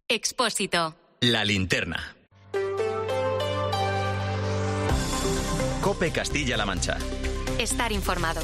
Expósito. La linterna. COPE Castilla-La Mancha. Estar informado.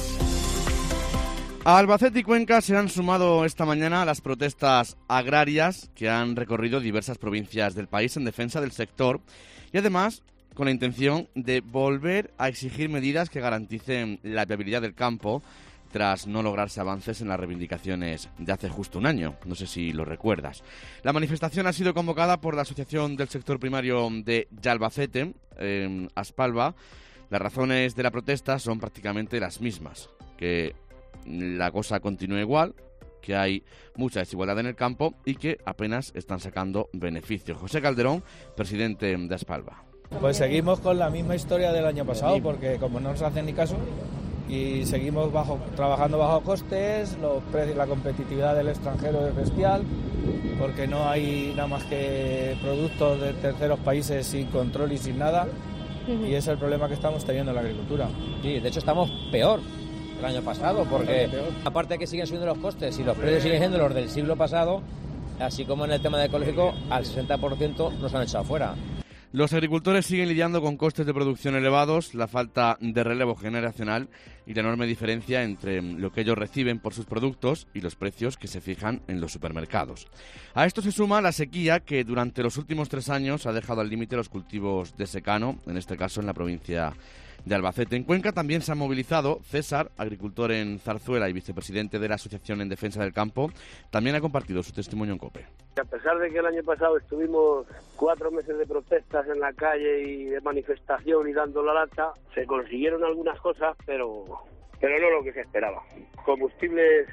A Albacete y Cuenca se han sumado esta mañana a las protestas agrarias que han recorrido diversas provincias del país en defensa del sector y además con la intención de volver a exigir medidas que garanticen la viabilidad del campo tras no lograrse avances en las reivindicaciones de hace justo un año. No sé si lo recuerdas. La manifestación ha sido convocada por la Asociación del Sector Primario de Albacete, Aspalva. Las razones de la protesta son prácticamente las mismas, que la cosa continúa igual, que hay mucha desigualdad en el campo y que apenas están sacando beneficios. José Calderón, presidente de Aspalva. Pues seguimos con la misma historia del año pasado, porque como no nos hacen ni caso y seguimos trabajando bajo costes, los precios, la competitividad del extranjero es bestial, porque no hay nada más que productos de terceros países sin control y sin nada, y ese es el problema que estamos teniendo en la agricultura. Sí, de hecho estamos peor el año pasado, porque aparte de que siguen subiendo los costes y los precios siguen siendo los del siglo pasado, así como en el tema de ecológico, al 60% nos han echado fuera. Los agricultores siguen lidiando con costes de producción elevados, la falta de relevo generacional y la enorme diferencia entre lo que ellos reciben por sus productos y los precios que se fijan en los supermercados. A esto se suma la sequía que durante los últimos 3 años ha dejado al límite los cultivos de secano, en este caso en la provincia de Albacete. En Cuenca también se han movilizado. César, agricultor en Zarzuela y vicepresidente de la Asociación en Defensa del Campo, también ha compartido su testimonio en COPE. A pesar de que el año pasado estuvimos 4 meses de protestas en la calle y de manifestación y dando la lata, se consiguieron algunas cosas, pero no lo que se esperaba. Combustibles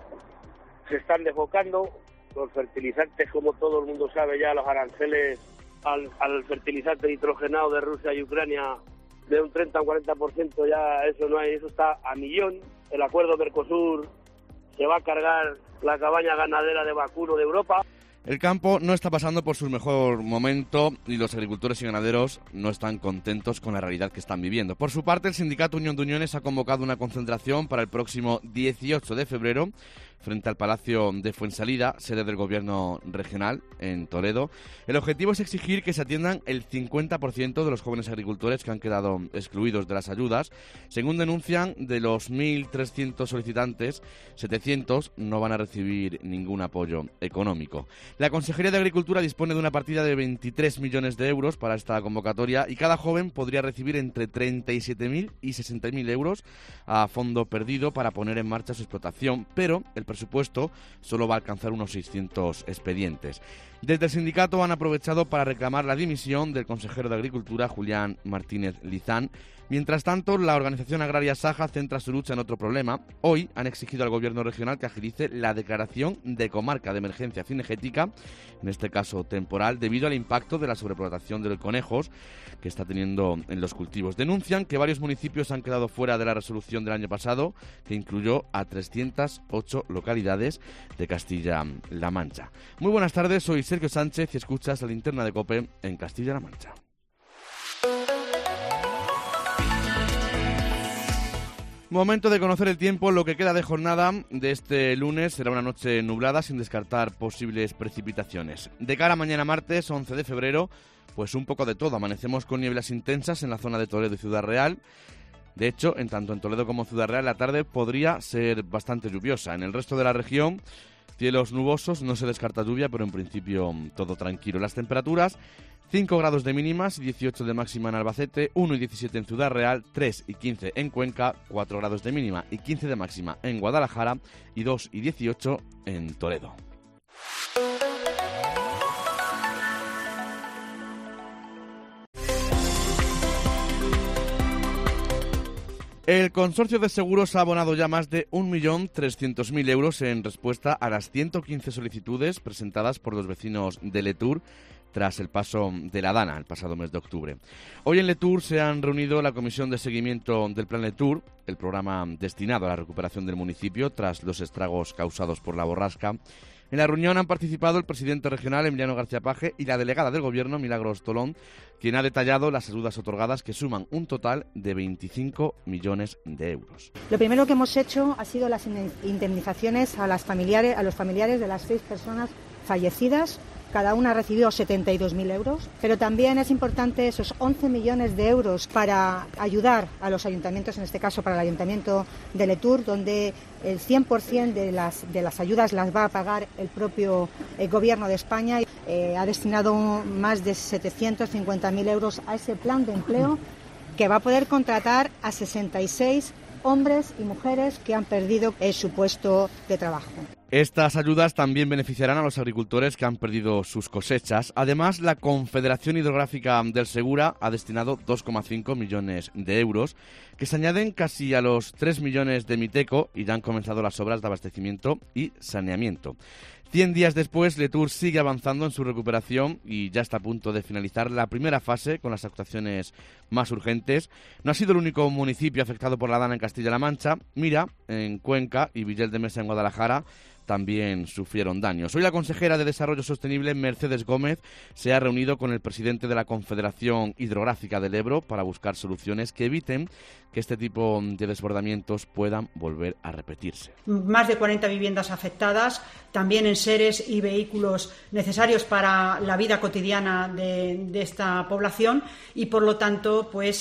se están desbocando, los fertilizantes, como todo el mundo sabe ya, los aranceles al fertilizante nitrogenado de Rusia y Ucrania de un 30 o 40%, ya eso no hay, eso está a millón. El acuerdo Mercosur se va a cargar la cabaña ganadera de vacuno de Europa. El campo no está pasando por su mejor momento y los agricultores y ganaderos no están contentos con la realidad que están viviendo. Por su parte, el sindicato Unión de Uniones ha convocado una concentración para el próximo 18 de febrero frente al Palacio de Fuensalida, sede del Gobierno regional en Toledo. El objetivo es exigir que se atiendan el 50% de los jóvenes agricultores que han quedado excluidos de las ayudas. Según denuncian, de los 1.300 solicitantes, 700 no van a recibir ningún apoyo económico. La Consejería de Agricultura dispone de una partida de 23 millones de euros para esta convocatoria y cada joven podría recibir entre 37.000 y 60.000 euros a fondo perdido para poner en marcha su explotación, pero el presupuesto solo va a alcanzar unos 600 expedientes. Desde el sindicato han aprovechado para reclamar la dimisión del consejero de Agricultura, Julián Martínez Lizán. Mientras tanto, la organización agraria Saja centra su lucha en otro problema. Hoy han exigido al gobierno regional que agilice la declaración de comarca de emergencia cinegética, en este caso temporal, debido al impacto de la sobreexplotación de los conejos que está teniendo en los cultivos. Denuncian que varios municipios han quedado fuera de la resolución del año pasado, que incluyó a 308 localidades de Castilla-La Mancha. Muy buenas tardes, soy Sergio Sánchez y escuchas la linterna de COPE en Castilla-La Mancha. Momento de conocer el tiempo. Lo que queda de jornada de este lunes será una noche nublada sin descartar posibles precipitaciones. De cara a mañana martes 11 de febrero, pues un poco de todo. Amanecemos con nieblas intensas en la zona de Toledo y Ciudad Real. De hecho, en tanto en Toledo como en Ciudad Real, la tarde podría ser bastante lluviosa. En el resto de la región, cielos nubosos, no se descarta lluvia, pero en principio todo tranquilo. Las temperaturas: 5 grados de mínimas, 18 de máxima en Albacete, 1 y 17 en Ciudad Real, 3 y 15 en Cuenca, 4 grados de mínima y 15 de máxima en Guadalajara y 2 y 18 en Toledo. El consorcio de seguros ha abonado ya más de 1.300.000 euros en respuesta a las 115 solicitudes presentadas por los vecinos de Letur tras el paso de la Dana el pasado mes de octubre. Hoy en Letur se han reunido la comisión de seguimiento del Plan Letur, el programa destinado a la recuperación del municipio tras los estragos causados por la borrasca. En la reunión han participado el presidente regional, Emiliano García Paje, y la delegada del Gobierno, Milagros Tolón, quien ha detallado las ayudas otorgadas, que suman un total de 25 millones de euros. Lo primero que hemos hecho ha sido las indemnizaciones a los familiares de las 6 personas fallecidas cada una recibió 72.000 euros, pero también es importante esos 11 millones de euros para ayudar a los ayuntamientos, en este caso para el Ayuntamiento de Letour, donde el 100% de las ayudas las va a pagar el propio Gobierno de España. Ha destinado más de 750.000 euros a ese plan de empleo que va a poder contratar a 66 hombres y mujeres que han perdido su puesto de trabajo. Estas ayudas también beneficiarán a los agricultores que han perdido sus cosechas. Además, la Confederación Hidrográfica del Segura ha destinado 2,5 millones de euros, que se añaden casi a los 3 millones de Miteco, y ya han comenzado las obras de abastecimiento y saneamiento. 100 días después, Letour sigue avanzando en su recuperación y ya está a punto de finalizar la primera fase con las actuaciones más urgentes. No ha sido el único municipio afectado por la dana en Castilla-La Mancha. Mira, en Cuenca, y Villel de Mesa en Guadalajara también sufrieron daños. Hoy la consejera de Desarrollo Sostenible, Mercedes Gómez, se ha reunido con el presidente de la Confederación Hidrográfica del Ebro para buscar soluciones que eviten que este tipo de desbordamientos puedan volver a repetirse. Más de 40 viviendas afectadas, también enseres y vehículos necesarios para la vida cotidiana de esta población, y por lo tanto pues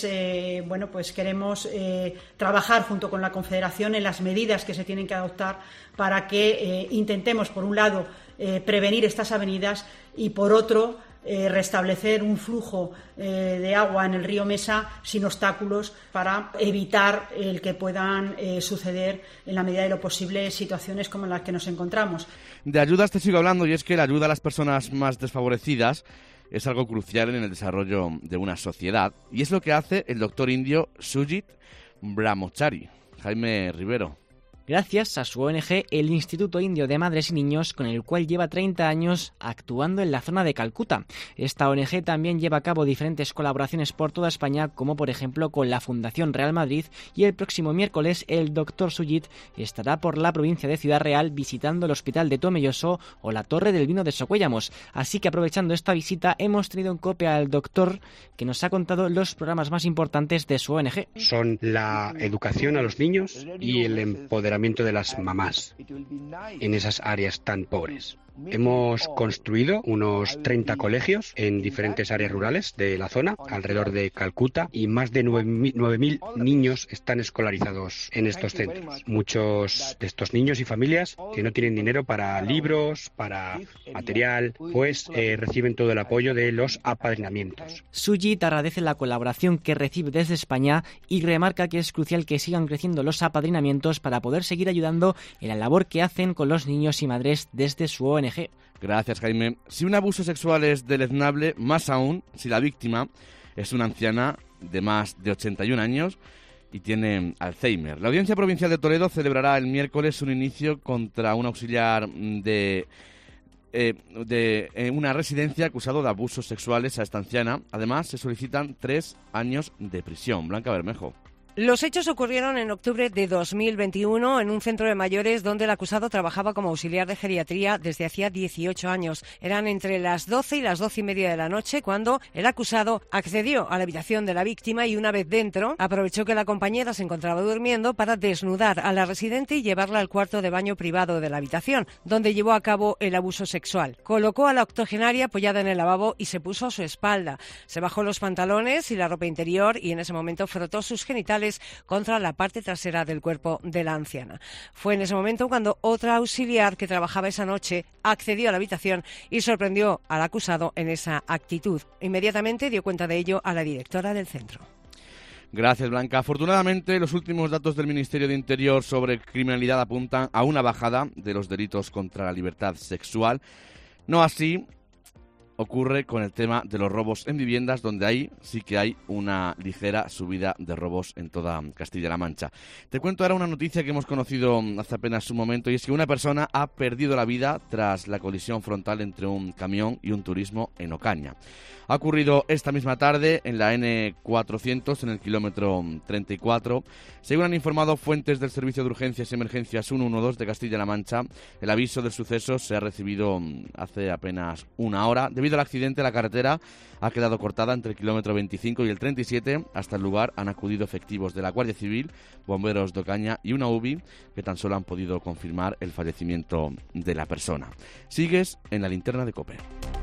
queremos trabajar junto con la Confederación en las medidas que se tienen que adoptar para que intentemos, por un lado, prevenir estas avenidas y, por otro, restablecer un flujo de agua en el río Mesa sin obstáculos para evitar el que puedan suceder, en la medida de lo posible, situaciones como las que nos encontramos. De ayudas te sigo hablando, y es que la ayuda a las personas más desfavorecidas es algo crucial en el desarrollo de una sociedad, y es lo que hace el doctor indio Sujit Brahmachari. Jaime Rivero. Gracias a su ONG, el Instituto Indio de Madres y Niños, con el cual lleva 30 años actuando en la zona de Calcuta. Esta ONG también lleva a cabo diferentes colaboraciones por toda España, como por ejemplo con la Fundación Real Madrid, y el próximo miércoles el Dr. Sujit estará por la provincia de Ciudad Real visitando el Hospital de Tomelloso o la Torre del Vino de Socuéllamos. Así que, aprovechando esta visita, hemos tenido en COPE al doctor, que nos ha contado los programas más importantes de su ONG. Son la educación a los niños y el empoderamiento de las mamás en esas áreas tan pobres. Hemos construido unos 30 colegios en diferentes áreas rurales de la zona, alrededor de Calcuta, y más de 9.000 niños están escolarizados en estos centros. Muchos de estos niños y familias que no tienen dinero para libros, para material, pues reciben todo el apoyo de los apadrinamientos. Sujit agradece la colaboración que recibe desde España y remarca que es crucial que sigan creciendo los apadrinamientos para poder seguir ayudando en la labor que hacen con los niños y madres desde su ONG. Gracias, Jaime. Si un abuso sexual es deleznable, más aún si la víctima es una anciana de más de 81 años y tiene Alzheimer. La Audiencia Provincial de Toledo celebrará el miércoles un inicio contra un auxiliar de una residencia acusado de abusos sexuales a esta anciana. Además, se solicitan 3 años de prisión. Blanca Bermejo. Los hechos ocurrieron en octubre de 2021 en un centro de mayores donde el acusado trabajaba como auxiliar de geriatría desde hacía 18 años. Eran entre las 12 y las 12:30 de la noche cuando el acusado accedió a la habitación de la víctima y, una vez dentro, aprovechó que la compañera se encontraba durmiendo para desnudar a la residente y llevarla al cuarto de baño privado de la habitación, donde llevó a cabo el abuso sexual. Colocó a la octogenaria apoyada en el lavabo y se puso a su espalda. Se bajó los pantalones y la ropa interior y en ese momento frotó sus genitales contra la parte trasera del cuerpo de la anciana. Fue en ese momento cuando otra auxiliar que trabajaba esa noche accedió a la habitación y sorprendió al acusado en esa actitud. Inmediatamente dio cuenta de ello a la directora del centro. Gracias, Blanca. Afortunadamente, los últimos datos del Ministerio de Interior sobre criminalidad apuntan a una bajada de los delitos contra la libertad sexual. No así ocurre con el tema de los robos en viviendas, donde ahí sí que hay una ligera subida de robos en toda Castilla-La Mancha. Te cuento ahora una noticia que hemos conocido hace apenas un momento, y es que una persona ha perdido la vida tras la colisión frontal entre un camión y un turismo en Ocaña. Ha ocurrido esta misma tarde en la N400, en el kilómetro 34. Según han informado fuentes del Servicio de Urgencias y Emergencias 112 de Castilla-La Mancha, el aviso del suceso se ha recibido hace apenas una hora. Debido al accidente, la carretera ha quedado cortada entre el kilómetro 25 y el 37. Hasta el lugar han acudido efectivos de la Guardia Civil, bomberos de Ocaña y una UBI, que tan solo han podido confirmar el fallecimiento de la persona. Sigues en la linterna de COPE.